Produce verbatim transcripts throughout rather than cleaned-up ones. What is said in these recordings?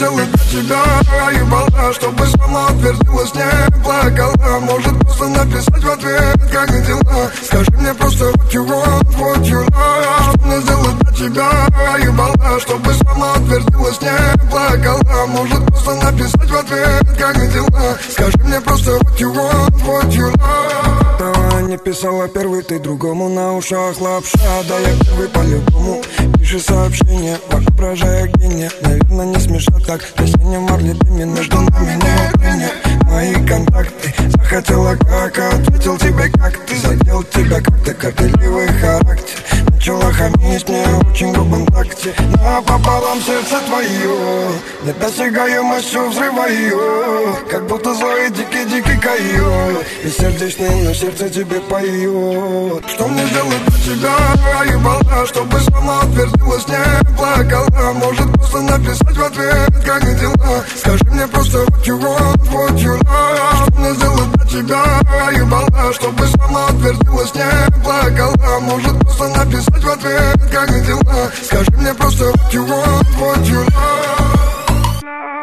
сделать для тебя? Ебала, чтобы сама отвердилась, не плакала. Может просто написать в ответ, как дела. Скажи мне просто what you want, what you love. Что мне сделать для тебя? Ебала, чтобы сама отвердилась, не плакала. Может просто написать в ответ, как дела. Скажи мне просто what you want, what you love. Давай не писала первый, ты другому на ушах лапша. Да я первый по-любому. Пиши сообщение, воображая гения. Наверное, не смешно так. Песня Марли Пими, между нами не трение. Мои контакты захотела как, ответил тебе как. Ты задел тебя как-то горделивый характер. Начала хамить мне в очень грубом такте. Напополам сердце твое, недосягаемостью взрываю. Как будто злой дикий-дикий койот. И сердечный, но сердце тебе поет. Что мне сделать для тебя? Ебала, чтобы сама отвердилась, не плакала. Может просто написать в ответ, как дела. Скажи мне просто what you want, what you love. Что мне сделать для тебя? Ебала, чтобы сама отвердилась, не плакала. Может просто написать в ответ, как дела. Скажи мне просто what you want, what you love.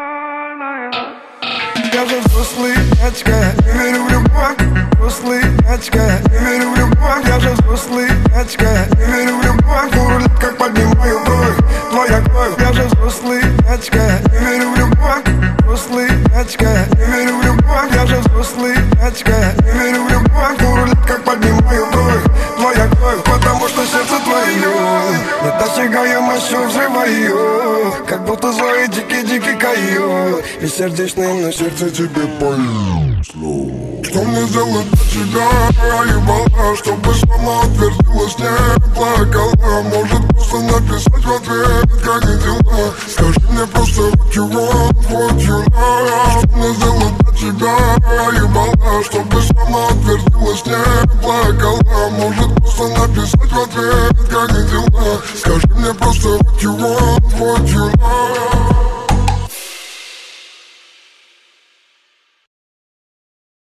Я же взрослый дядька, не верю в любовь. Взрослый дядька, не верю в любовь. Я же взрослый дядька, не верю в любовь. Урулит, как поднимаю бровь, твоя кровь. Я же взрослый дядька, не верю в любовь. Взрослый дядька, не верю в любовь. Я же взрослый дядька, не верю в любовь. Урулит, как поднимаю бровь, твоя кровь. Потому что сердце твое недосягаемостью взрываю. Как будто злой дикий-дикий койот. И сердечный, но сердце тебе поет. Что мне сделать для тебя? Ебала, чтобы сама отвердилась, не плакала. Может просто написать в ответ, как дела. Скажи мне просто what you want, what you love. Что мне сделать для тебя? Ебала, чтобы сама отвердилась, не плакала. Может просто написать в ответ, как дела. Скажи мне просто what you want, what you love.